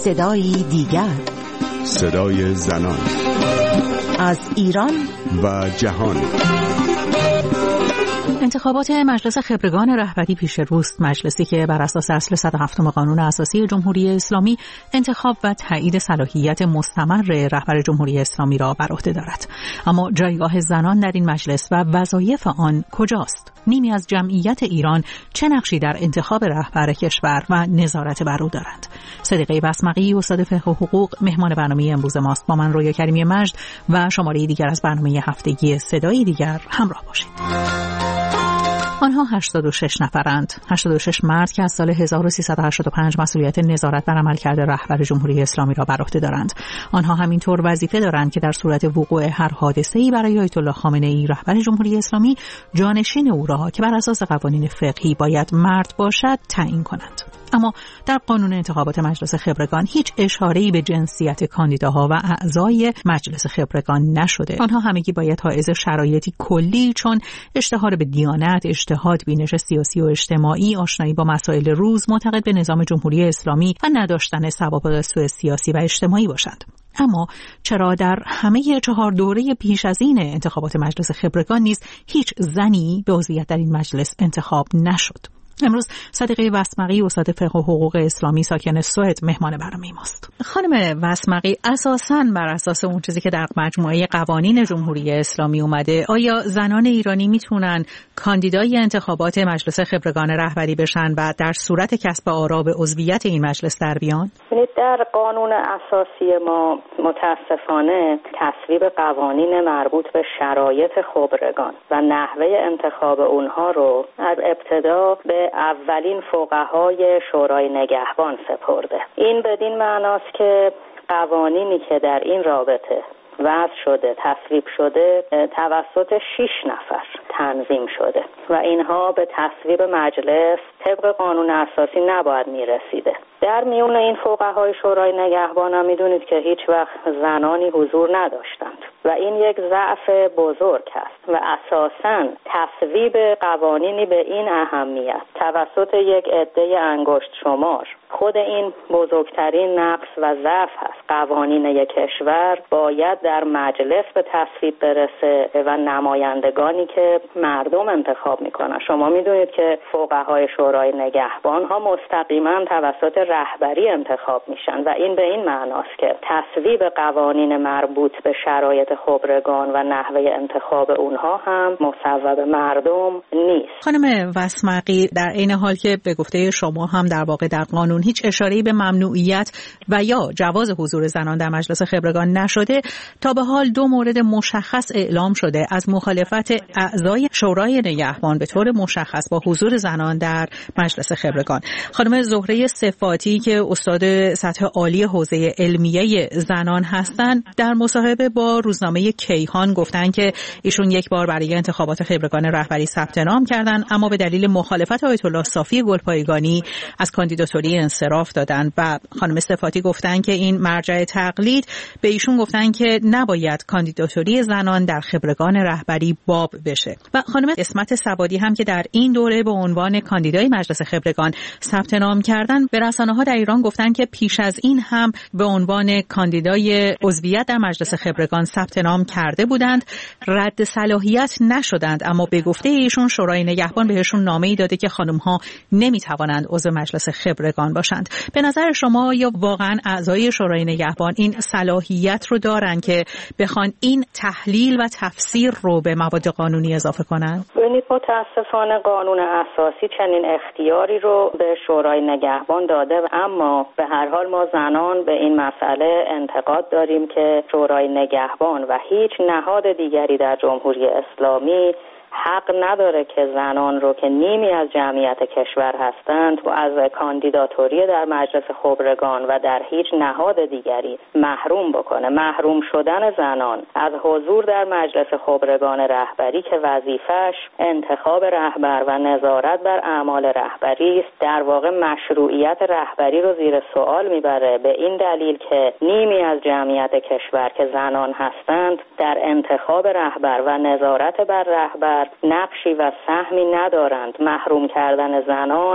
صدایی دیگر، صدای زنان از ایران و جهان. انتخابات مجلس خبرگان رهبری پیش روست، مجلسی که بر اساس اصل 107 قانون اساسی جمهوری اسلامی انتخاب و تایید صلاحیت مستمر رهبر جمهوری اسلامی را بر عهده دارد. اما جایگاه زنان در این مجلس و وظایف آن کجاست؟ نیمی از جمعیت ایران چه نقشی در انتخاب رهبر کشور و نظارت بر او دارند؟ صدیقه بسمقی، استاد فقه و حقوق، مهمان برنامه امروز ماست. با من رویا کریمی مجد و شماره دیگر از برنامه هفتگی صدای دیگر همراه باشید. آنها 86 نفرند، 86 مرد که از سال 1385 مسئولیت نظارت بر عملکرد رهبر جمهوری اسلامی را بر عهده دارند. آنها همینطور وظیفه دارند که در صورت وقوع هر حادثه‌ای برای آیت الله خامنه‌ای رهبر جمهوری اسلامی، جانشین او را که بر اساس قوانین فقهی باید مرد باشد تعیین کنند. اما در قانون انتخابات مجلس خبرگان هیچ اشاره‌ای به جنسیت کاندیداها و اعضای مجلس خبرگان نشده. آنها همگی باید حائز شرایطی کلی چون اشتهار به دیانت، اجتهاد، بینش سیاسی و اجتماعی، آشنایی با مسائل روز، معتقد به نظام جمهوری اسلامی و نداشتن سوابق سوء سیاسی و اجتماعی باشند. اما چرا در همه 4 دوره پیش از این انتخابات مجلس خبرگان نیز هیچ زنی به عضویت در این مجلس انتخاب نشد؟ امروز صدیقه بسمقی، استاد فقه و حقوق اسلامی، ساکن سوئد، مهمان برنامه ماست. خانم بسمقی، اساساً بر اساس اون چیزی که در مجموعه قوانین جمهوری اسلامی اومده، آیا زنان ایرانی میتونن کاندیدای انتخابات مجلس خبرگان رهبری بشن و در صورت کسب آرا به عضویت این مجلس در بیان؟ در قانون اساسی ما متاسفانه تصویب قوانین مربوط به شرایط خبرگان و نحوه انتخاب اونها رو از ابتدا به اولین فقهای شورای نگهبان سپرده. این بدین معناست که قوانینی که در این رابطه وضع شده، تصویب شده، توسط 6 نفر تنظیم شده و اینها به تصویب مجلس طبق قانون اساسی نباید میرسیده. در میون این فقهای شورای نگهبان هم میدونید که هیچ وقت زنانی حضور نداشتند و این یک ضعف بزرگ است و اساساً تصویب قوانینی به این اهمیت توسط یک عده انگشت شمار خود این بزرگترین نقص و ضعف است. قوانین یک کشور باید در مجلس به تصویب برسه و نمایندگانی که مردم انتخاب میکنن. شما میدونید که فقهای شورای نگهبان ها مستقیما توسط رهبری انتخاب میشن و این به این معناست که تصویب قوانین مربوط به شرایط خبرگان و نحوه انتخاب اونها هم مصوب مردم نیست. خانم بسمقی، در عین حال که به گفته شما هم در واقع در قانون هیچ اشاره‌ای به ممنوعیت و یا جواز حضور زنان در مجلس خبرگان نشده، تا به حال 2 مورد مشخص اعلام شده از مخالفت اعضای شورای نگهبان به طور مشخص با حضور زنان در مجلس خبرگان. خانم زهره صفاتی که استاد سطح عالی حوزه علمیه زنان هستند، در مصاحبه با روزنامه کیهان گفتن که ایشون یک بار برای انتخابات خبرگان رهبری ثبت نام کردن، اما به دلیل مخالفت آیت الله صافی گلپایگانی از کاندیداتوری انصراف دادن و خانم صفاتی گفتن که این مرجع تقلید به ایشون گفتن که نباید کاندیداتوری زنان در خبرگان رهبری باب بشه. و خانم اسمت سوادی هم که در این دوره به عنوان کاندیدای مجلس خبرگان ثبت نام کردن، به رسانه‌ها در ایران گفتن که پیش از این هم به عنوان کاندیدای عضویت در مجلس خبرگان ثبت نام کرده بودند، رد صلاحیت نشدند، اما به گفته ایشون شورای نگهبان بهشون نامه‌ای داده که خانم‌ها نمی‌توانند عضو مجلس خبرگان باشند. به نظر شما یا واقعا اعضای شورای نگهبان این صلاحیت رو دارن که بخوان این تحلیل و تفسیر رو به مواد قانونی اضافه کنن؟ ببینید، متاسفانه قانون اساسی چنین اختیاری رو به شورای نگهبان داده، اما به هر حال ما زنان به این مسئله انتقاد داریم که شورای نگهبان و هیچ نهاد دیگری در جمهوری اسلامی حق نداره که زنان رو که نیمی از جمعیت کشور هستند و از کاندیداتوری در مجلس خبرگان و در هیچ نهاد دیگری محروم بکنه. محروم شدن زنان از حضور در مجلس خبرگان رهبری که وظیفش انتخاب رهبر و نظارت بر اعمال رهبری است، در واقع مشروعیت رهبری رو زیر سوال میبره، به این دلیل که نیمی از جمعیت کشور که زنان هستند در انتخاب رهبر و نظارت بر رهبر نقشی و سهمی ندارند. محروم کردن زنان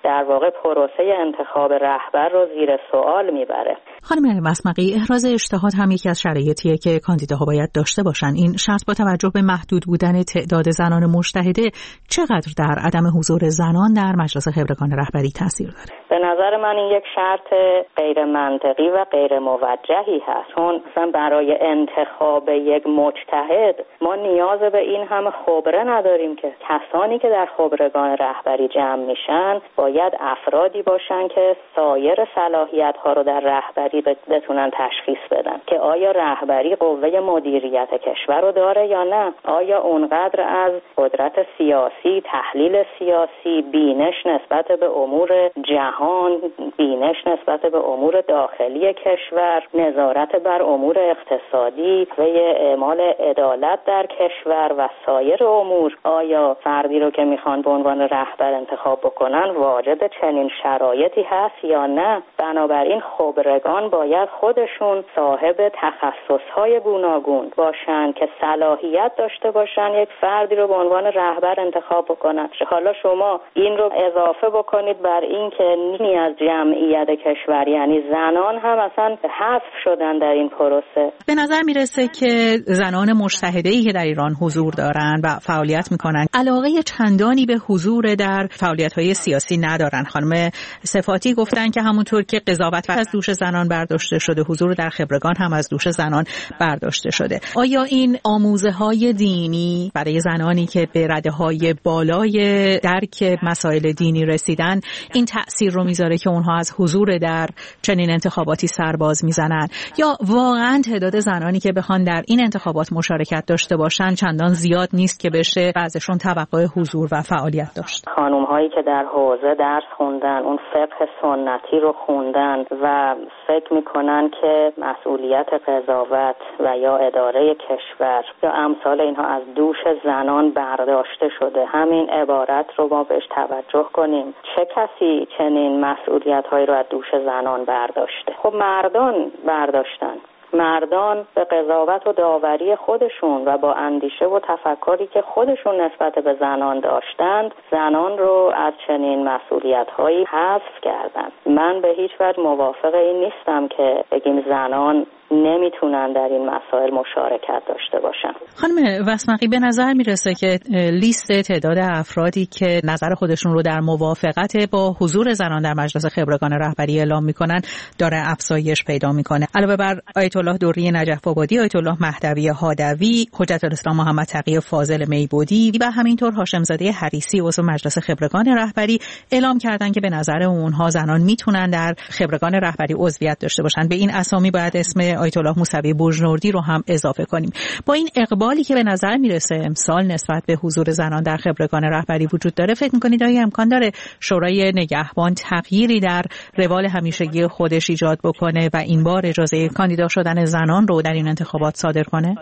در واقع پروسه انتخاب رهبر رو زیر سوال میبره. خانم مسمقی، احراز اجتهاد هم یکی از شرایطیه که کاندیداها باید داشته باشن. این شرط با توجه به محدود بودن تعداد زنان مجتهده چقدر در عدم حضور زنان در مجلس خبرگان رهبری تاثیر داره؟ به نظر من این یک شرط غیر منطقی و غیر موجهی هست، چون مثلا برای انتخاب یک مجتهد ما نیاز به این همه خبره نداریم که کسانی که در خبرگان رهبری جمع میشن باید افرادی باشن که سایر صلاحیت ها رو در رهبری بتونن تشخیص بدن که آیا رهبری قوه مدیریت کشور رو داره یا نه، آیا اونقدر از قدرت سیاسی، تحلیل سیاسی، بینش نسبت به امور جهان، بینش نسبت به امور داخلی کشور، نظارت بر امور اقتصادی و اعمال عدالت در کشور و سایر امور، آیا فردی رو که میخوان به عنوان رهبر انتخاب بکنن واجد چنین شرایطی هست یا نه. بنابراین خبرگان باید خودشون صاحب تخصصهای گوناگون باشن که صلاحیت داشته باشن یک فردی رو به عنوان رهبر انتخاب بکنن. حالا شما این رو اضافه بکنید بر این که نیمی از جمعیت کشور یعنی زنان هم اصلا حذف شدن در این پروسه. به نظر میرسه که زنان مجتهده‌ای که در ایران حضور دارن و فعالیت میکنن علاقه چندانی به حضور در فعالیت‌های سیاسی ندارن. خانم صفاتی گفتن که همونطور که قضاوت از دوش زنان برداشته شده، حضور در خبرگان هم از دوش زنان برداشته شده. آیا این آموزه‌های دینی برای زنانی که به رده‌های بالای درک مسائل دینی رسیدن این تأثیر رو میذاره که اونها از حضور در چنین انتخاباتی سرباز میزنن، یا واقعا تعداد زنانی که بخوان در این انتخابات مشارکت داشته باشن چندان زیاد نیست که بشه ازشون توقع حضور و فعالیت داشت؟ خانم هایی که در حوزه درس خوندن، اون فقه سنتی رو خوندن و فکر میکنن که مسئولیت قضاوت و یا اداره کشور یا امثال اینها از دوش زنان برداشته شده، همین عبارت رو ما بهش توجه کنیم. چه کسی چنین مسئولیت هایی رو از دوش زنان برداشته؟ خب مردان برداشتن. مردان به قضاوت و داوری خودشون و با اندیشه و تفکری که خودشون نسبت به زنان داشتند، زنان رو از چنین مسئولیت‌هایی حذف کردند. من به هیچ وجه موافق این نیستم که بگیم زنان نمیتونن در این مسائل مشارکت داشته باشن. خانم وسمقی، به نظر میرسه که لیست تعداد افرادی که نظر خودشون رو در موافقت با حضور زنان در مجلس خبرگان رهبری اعلام میکنن داره افزایش پیدا میکنه. علاوه بر آیت الله دوری نجف آبادی، آیت الله مهدوی هادوی، حجت الاسلام محمد تقی فاضل میبودی و همینطور هاشم زاده حریسی عضو مجلس خبرگان رهبری اعلام کردن که به نظر اونها زنان میتونن در خبرگان رهبری عضویت داشته باشن. به این اسامی باید اسم آیت الله موسوی بوجنوردی رو هم اضافه کنیم. با این اقبالی که به نظر میرسه امسال نسبت به حضور زنان در خبرگان رهبری وجود داره، فکر میکنید آیا امکان داره شورای نگهبان تغییری در روال همیشگی خودش ایجاد بکنه و این بار اجازه کاندیدا شدن زنان رو در این انتخابات صادر کنه؟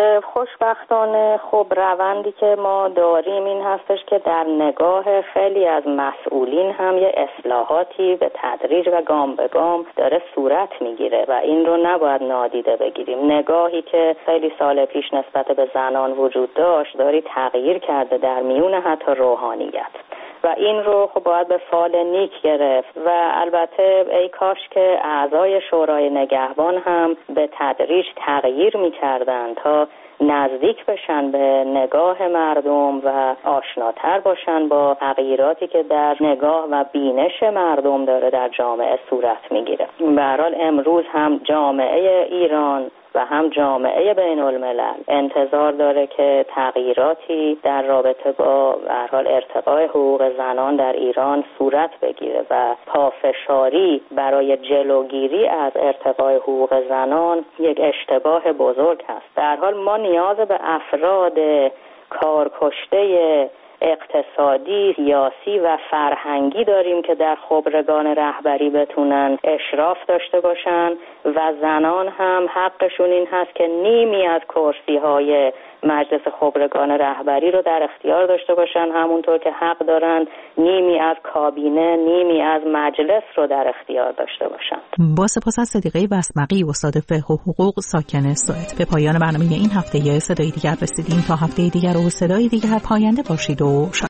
خوشبختانه خب روندی که ما داریم این هستش که در نگاه خیلی از مسئولین هم یه اصلاحاتی به تدریج و گام به گام داره صورت میگیره و این رو نباید نادیده بگیریم. نگاهی که خیلی سال پیش نسبت به زنان وجود داشت داری تغییر کرده در میون حتی روحانیت و این رو خب باید به فال نیک گرفت و البته ای کاش که اعضای شورای نگهبان هم به تدریج تغییر می‌کردن تا نزدیک بشن به نگاه مردم و آشناتر باشن با تغییراتی که در نگاه و بینش مردم داره در جامعه صورت میگیره. به هر حال امروز هم جامعه ایران و هم جامعه بین الملل انتظار داره که تغییراتی در رابطه با به هر حال ارتقای حقوق زنان در ایران صورت بگیره و پافشاری برای جلوگیری از ارتقای حقوق زنان یک اشتباه بزرگ هست. در حال ما نیاز به افراد کارکشته اقتصادی، سیاسی و فرهنگی داریم که در خبرگان رهبری بتونن اشراف داشته باشن و زنان هم حقشون این هست که نیمی از کرسی‌های مجلس خبرگان رهبری رو در اختیار داشته باشن، همونطور که حق دارن نیمی از کابینه، نیمی از مجلس رو در اختیار داشته باشن. با سپاس از صدیقه وسمقی، استاد فقه و حقوق ساکن سوئد. به پایان برنامه این هفته صدای دیگر رسیدیم. تا هفته دیگر و صدای دیگر پاینده باشید و